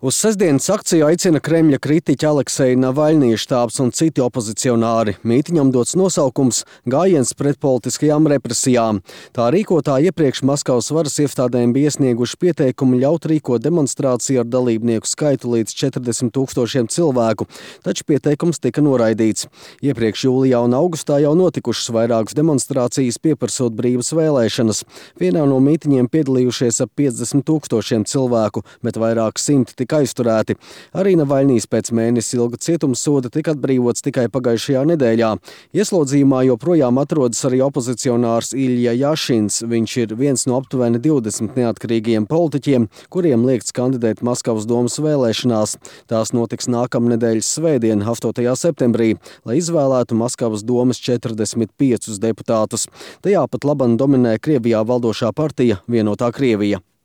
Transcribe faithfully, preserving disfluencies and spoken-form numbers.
Uz sestdienas akciju aicina Kremļa kritiķa Alekseja Navaļnija štābs un citi opozicionāri. Mītiņam dots nosaukums "Gājiens pret politiskajām represijām". Tā rīkotāji iepriekš Maskavas varas iestādēm bija iesnieguši pieteikumu ļaut rīkot demonstrāciju ar dalībnieku skaitu līdz četrdesmit tūkstošiem cilvēku, taču pieteikums tika noraidīts. Iepriekš jūlijā un augustā jau notikušas vairākas demonstrācijas pieprasot brīvas vēlēšanas. Vienā no mītiņiem piedalījušies ap piecdesmit tūkstošiem cilvēku, bet vairāk simti tika aizturēti. Arī Navaļnijs pēc mēnesi ilga cietumsoda tika atbrīvots tikai pagājušajā nedēļā. Ieslodzījumā joprojām atrodas arī opozicionārs Ilja Jašins. Viņš ir viens no aptuveni divdesmit neatkarīgiem politiķiem, kuriem liegts kandidēt Maskavas domas vēlēšanās. Tās notiks nākamnedēļas svētdien, astotajā septembrī, lai izvēlētu Maskavas domas četrdesmit piecus deputātus. Tajā pat laban dominē Krievijā valdošā partija Vienotā Krievija.